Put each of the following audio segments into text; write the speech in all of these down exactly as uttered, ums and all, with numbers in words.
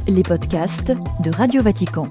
les podcasts de Radio Vatican.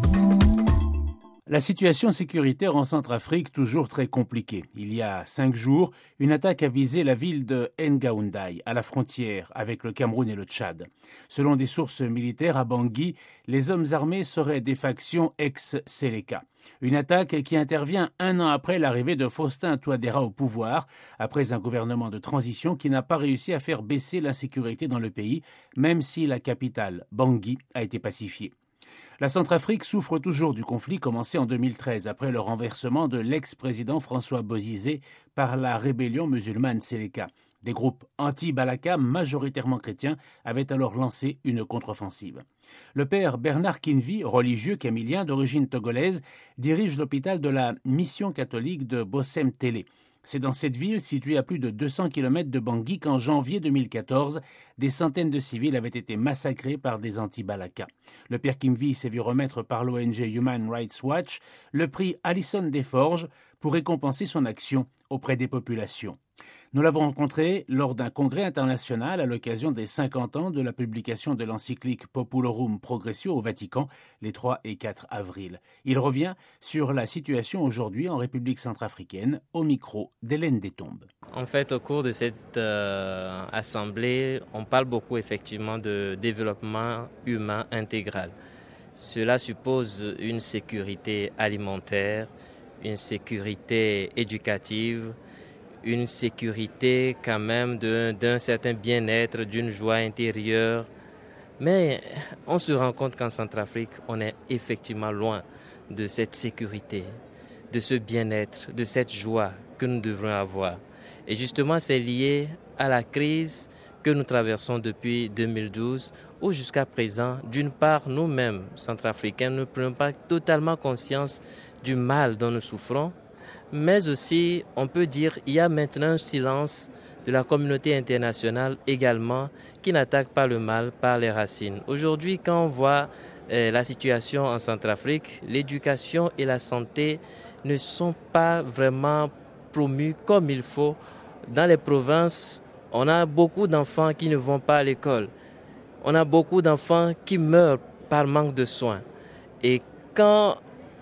La situation sécuritaire en Centrafrique toujours très compliquée. Il y a cinq jours, une attaque a visé la ville de Ngaoundé, à la frontière avec le Cameroun et le Tchad. Selon des sources militaires à Bangui, les hommes armés seraient des factions ex-Séléka. Une attaque qui intervient un an après l'arrivée de Faustin Touadéra au pouvoir, après un gouvernement de transition qui n'a pas réussi à faire baisser l'insécurité dans le pays, même si la capitale, Bangui, a été pacifiée. La Centrafrique souffre toujours du conflit commencé en deux mille treize après le renversement de l'ex-président François Bozizé par la rébellion musulmane Séléka. Des groupes anti-Balaka, majoritairement chrétiens, avaient alors lancé une contre-offensive. Le père Bernard Kinvi, religieux camillien d'origine togolaise, dirige l'hôpital de la mission catholique de Bossem Télé. C'est dans cette ville, située à plus de deux cents kilomètres de Bangui, qu'en janvier deux mille quatorze, des centaines de civils avaient été massacrés par des anti-Balaka. Le père Kinvi s'est vu remettre par l'O N G Human Rights Watch le prix Alison Desforges pour récompenser son action auprès des populations. Nous l'avons rencontré lors d'un congrès international à l'occasion des cinquante ans de la publication de l'encyclique Populorum Progressio au Vatican, les trois et quatre avril. Il revient sur la situation aujourd'hui en République centrafricaine, au micro d'Hélène Détombe. En fait, au cours de cette euh, assemblée, on parle beaucoup effectivement de développement humain intégral. Cela suppose une sécurité alimentaire, une sécurité éducative, une sécurité quand même d'un, d'un certain bien-être, d'une joie intérieure. Mais on se rend compte qu'en Centrafrique, on est effectivement loin de cette sécurité, de ce bien-être, de cette joie que nous devrions avoir. Et justement, c'est lié à la crise que nous traversons depuis deux mille douze, où jusqu'à présent, d'une part, nous-mêmes, Centrafricains, ne prenons pas totalement conscience du mal dont nous souffrons, mais aussi, on peut dire, il y a maintenant un silence de la communauté internationale également qui n'attaque pas le mal par les racines. Aujourd'hui, quand on voit euh, la situation en Centrafrique, l'éducation et la santé ne sont pas vraiment promues comme il faut. Dans les provinces, on a beaucoup d'enfants qui ne vont pas à l'école. On a beaucoup d'enfants qui meurent par manque de soins. Et quand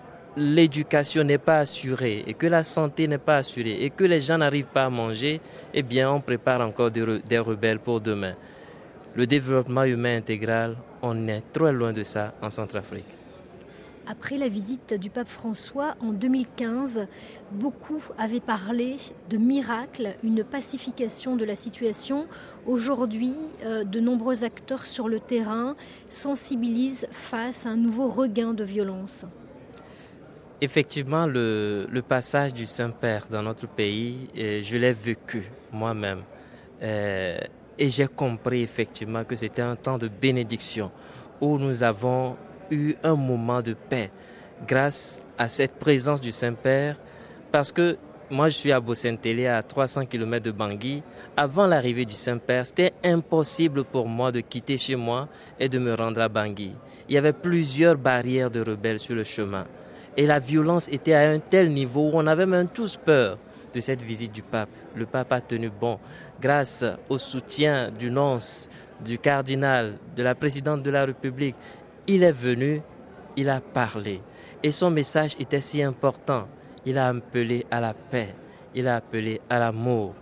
l'éducation n'est pas assurée et que la santé n'est pas assurée et que les gens n'arrivent pas à manger, eh bien on prépare encore des, re- des rebelles pour demain. Le développement humain intégral, on est trop loin de ça en Centrafrique. Après la visite du pape François en deux mille quinze, beaucoup avaient parlé de miracle, une pacification de la situation. Aujourd'hui, euh, de nombreux acteurs sur le terrain sensibilisent face à un nouveau regain de violence. Effectivement, le, le passage du Saint-Père dans notre pays, eh, je l'ai vécu moi-même. Eh, et j'ai compris effectivement que c'était un temps de bénédiction où nous avons eu un moment de paix grâce à cette présence du Saint-Père. Parce que moi, je suis à Bossem-Télé, à trois cents kilomètres de Bangui. Avant l'arrivée du Saint-Père, c'était impossible pour moi de quitter chez moi et de me rendre à Bangui. Il y avait plusieurs barrières de rebelles sur le chemin. Et la violence était à un tel niveau où on avait même tous peur de cette visite du pape. Le pape a tenu bon grâce au soutien du nonce, du cardinal, de la présidente de la République. Il est venu, il a parlé. Et son message était si important. Il a appelé à la paix, il a appelé à l'amour.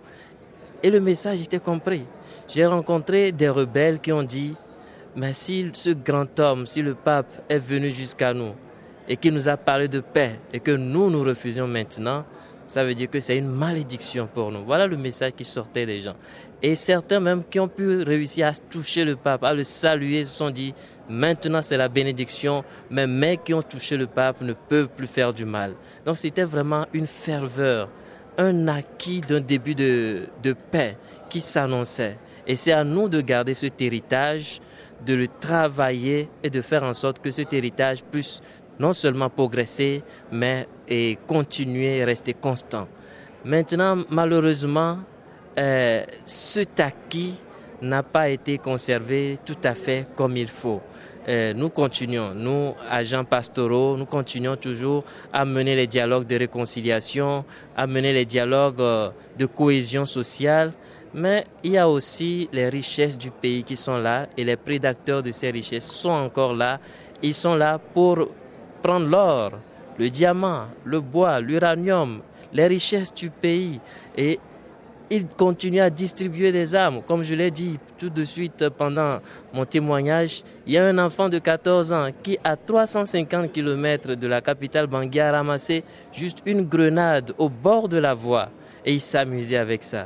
Et le message était compris. J'ai rencontré des rebelles qui ont dit, mais si ce grand homme, si le pape est venu jusqu'à nous, et qui nous a parlé de paix et que nous, nous refusions maintenant, ça veut dire que c'est une malédiction pour nous. Voilà le message qui sortait des gens. Et certains même qui ont pu réussir à toucher le pape, à le saluer, se sont dit, maintenant c'est la bénédiction, mais mes qui ont touché le pape ne peuvent plus faire du mal. Donc c'était vraiment une ferveur, un acquis d'un début de, de paix qui s'annonçait. Et c'est à nous de garder cet héritage, de le travailler et de faire en sorte que cet héritage puisse non seulement progresser, mais et continuer et rester constant. Maintenant, malheureusement, euh, cet acquis n'a pas été conservé tout à fait comme il faut. Euh, nous continuons, nous, agents pastoraux, nous continuons toujours à mener les dialogues de réconciliation, à mener les dialogues euh, de cohésion sociale, Mais il y a aussi les richesses du pays qui sont là et les prédateurs de ces richesses sont encore là. Ils sont là pour prendre l'or, le diamant, le bois, l'uranium, les richesses du pays. Et ils continuent à distribuer des armes. Comme je l'ai dit tout de suite pendant mon témoignage, il y a un enfant de quatorze ans qui, à trois cent cinquante kilomètres de la capitale Bangui, a ramassé juste une grenade au bord de la voie et il s'amusait avec ça.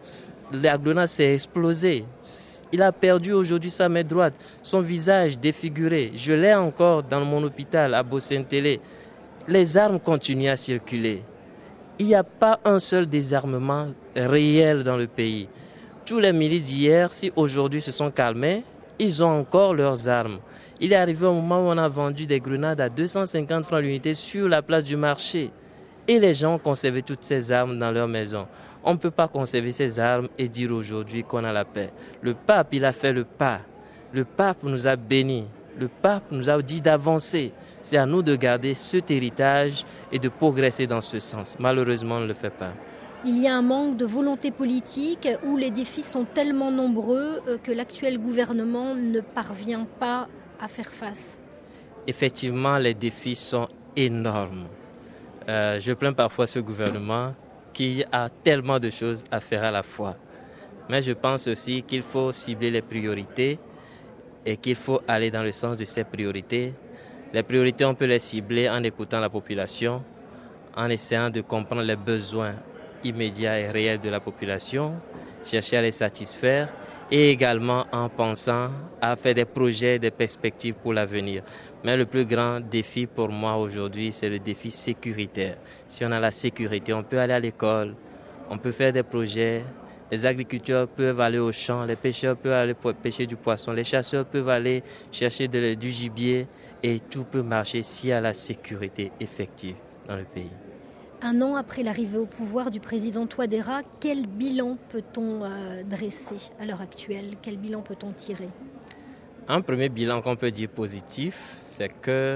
La grenade s'est explosée. Il a perdu aujourd'hui sa main droite, son visage défiguré. Je l'ai encore dans mon hôpital à Bossentélé. Les armes continuent à circuler. Il n'y a pas un seul désarmement réel dans le pays. Tous les milices d'hier, si aujourd'hui se sont calmés, ils ont encore leurs armes. Il est arrivé un moment où on a vendu des grenades à deux cent cinquante francs l'unité sur la place du marché. Et les gens ont conservé toutes ces armes dans leur maison. On ne peut pas conserver ces armes et dire aujourd'hui qu'on a la paix. Le pape, il a fait le pas. Le pape nous a bénis. Le pape nous a dit d'avancer. C'est à nous de garder cet héritage et de progresser dans ce sens. Malheureusement, on ne le fait pas. Il y a un manque de volonté politique où les défis sont tellement nombreux que l'actuel gouvernement ne parvient pas à faire face. Effectivement, les défis sont énormes. Euh, je plains parfois ce gouvernement qui a tellement de choses à faire à la fois. Mais je pense aussi qu'il faut cibler les priorités et qu'il faut aller dans le sens de ces priorités. Les priorités, on peut les cibler en écoutant la population, en essayant de comprendre les besoins immédiats et réels de la population, chercher à les satisfaire et également en pensant à faire des projets, des perspectives pour l'avenir. Mais le plus grand défi pour moi aujourd'hui, c'est le défi sécuritaire. Si on a la sécurité, on peut aller à l'école, on peut faire des projets, les agriculteurs peuvent aller au champ, les pêcheurs peuvent aller pêcher du poisson, les chasseurs peuvent aller chercher de, du gibier et tout peut marcher s'il y a la sécurité effective dans le pays. Un an après l'arrivée au pouvoir du président Touadéra, quel bilan peut-on euh, dresser à l'heure actuelle? Quel bilan peut-on tirer? Un premier bilan qu'on peut dire positif, c'est que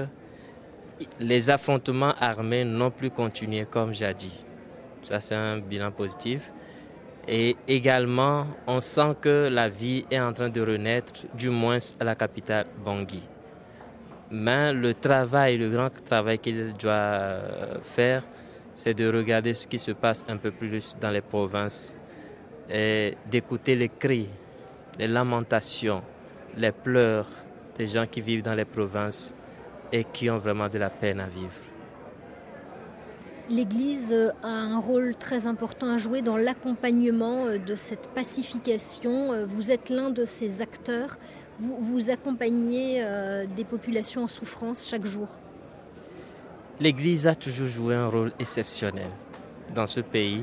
les affrontements armés n'ont plus continué comme jadis. Ça, c'est un bilan positif. Et également, on sent que la vie est en train de renaître, du moins à la capitale Bangui. Mais le travail, le grand travail qu'il doit faire, c'est de regarder ce qui se passe un peu plus dans les provinces et d'écouter les cris, les lamentations, les pleurs des gens qui vivent dans les provinces et qui ont vraiment de la peine à vivre. L'Église a un rôle très important à jouer dans l'accompagnement de cette pacification. Vous êtes l'un de ces acteurs. Vous, vous accompagnez des populations en souffrance chaque jour. L'Église a toujours joué un rôle exceptionnel dans ce pays.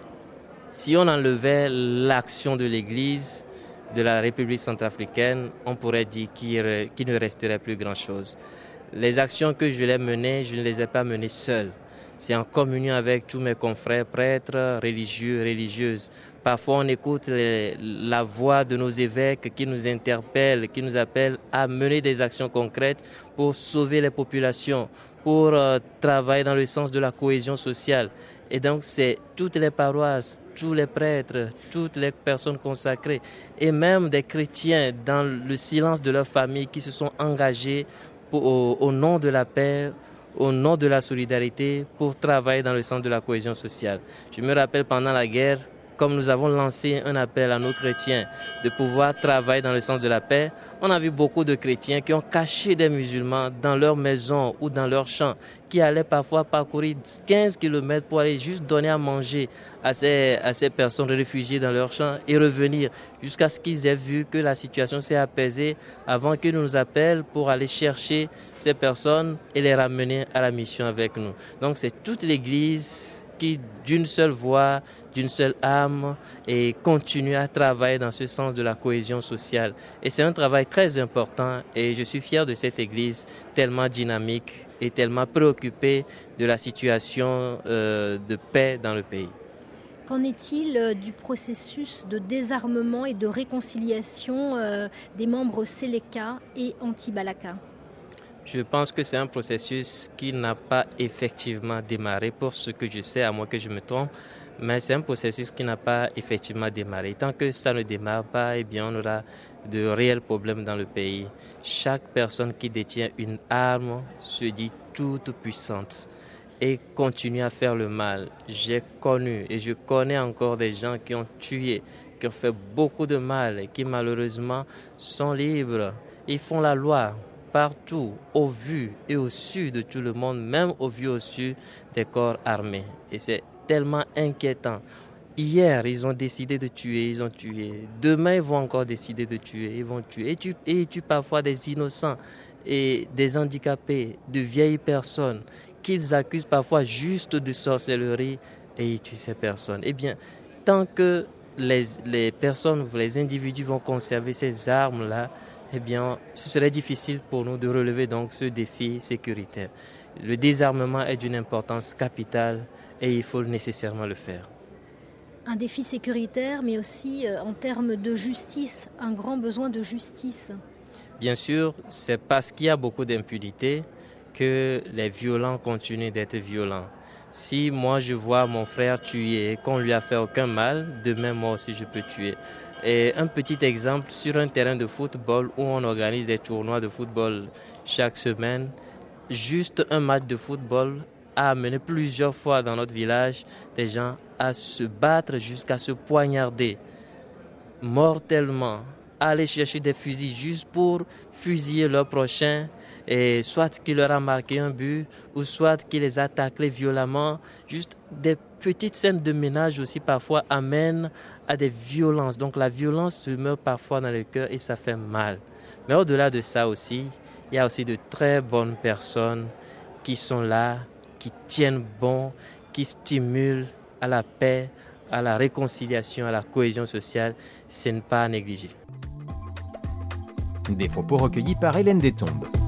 Si on enlevait l'action de l'Église de la République centrafricaine, on pourrait dire qu'il ne resterait plus grand-chose. Les actions que je l'ai menées, je ne les ai pas menées seul. C'est en communion avec tous mes confrères prêtres, religieux, religieuses. Parfois, on écoute les, la voix de nos évêques qui nous interpellent, qui nous appellent à mener des actions concrètes pour sauver les populations, pour euh, travailler dans le sens de la cohésion sociale. Et donc, c'est toutes les paroisses, tous les prêtres, toutes les personnes consacrées et même des chrétiens dans le silence de leur famille qui se sont engagés pour, au, au nom de la paix, au nom de la solidarité, pour travailler dans le sens de la cohésion sociale. Je me rappelle pendant la guerre, comme nous avons lancé un appel à nos chrétiens de pouvoir travailler dans le sens de la paix, on a vu beaucoup de chrétiens qui ont caché des musulmans dans leur maison ou dans leur champ, qui allaient parfois parcourir quinze kilomètres pour aller juste donner à manger à ces, à ces personnes réfugiées dans leur champ et revenir jusqu'à ce qu'ils aient vu que la situation s'est apaisée avant qu'ils nous appellent pour aller chercher ces personnes et les ramener à la mission avec nous. Donc c'est toute l'Église qui, d'une seule voix, d'une seule âme, et continue à travailler dans ce sens de la cohésion sociale. Et c'est un travail très important et je suis fier de cette Église tellement dynamique et tellement préoccupée de la situation euh, de paix dans le pays. Qu'en est-il du processus de désarmement et de réconciliation euh, des membres Séléka et Anti-Balaka ? Je pense que c'est un processus qui n'a pas effectivement démarré pour ce que je sais, à moins que je me trompe. Mais c'est un processus qui n'a pas effectivement démarré. Tant que ça ne démarre pas, eh bien, on aura de réels problèmes dans le pays. Chaque personne qui détient une arme se dit toute puissante et continue à faire le mal. J'ai connu et je connais encore des gens qui ont tué, qui ont fait beaucoup de mal et qui malheureusement sont libres. Ils font la loi partout, au vu et au su de tout le monde, même au vu et au su des corps armés. Et c'est tellement inquiétant. Hier, ils ont décidé de tuer, ils ont tué. Demain, ils vont encore décider de tuer, ils vont tuer. Et tuent, et ils tuent parfois des innocents et des handicapés, de vieilles personnes qu'ils accusent parfois juste de sorcellerie et ils tuent ces personnes. Eh bien, tant que les, les personnes, les individus vont conserver ces armes-là, eh bien, ce serait difficile pour nous de relever donc ce défi sécuritaire. Le désarmement est d'une importance capitale et il faut nécessairement le faire. Un défi sécuritaire, mais aussi euh, en termes de justice, un grand besoin de justice. Bien sûr, c'est parce qu'il y a beaucoup d'impunité que les violents continuent d'être violents. Si moi je vois mon frère tuer et qu'on lui a fait aucun mal, demain moi aussi je peux tuer. Et un petit exemple, sur un terrain de football où on organise des tournois de football chaque semaine, juste un match de football a amené plusieurs fois dans notre village des gens à se battre jusqu'à se poignarder mortellement, à aller chercher des fusils juste pour fusiller leur prochain, et soit qu'il leur a marqué un but ou soit qu'il les a attaqués violemment. Juste des petites scènes de ménage aussi parfois amènent à des violences. Donc la violence se meurt parfois dans le cœur et ça fait mal. Mais au-delà de ça aussi, il y a aussi de très bonnes personnes qui sont là, qui tiennent bon, qui stimulent à la paix, à la réconciliation, à la cohésion sociale. Ce n'est pas à négliger. Des propos recueillis par Hélène Détombe.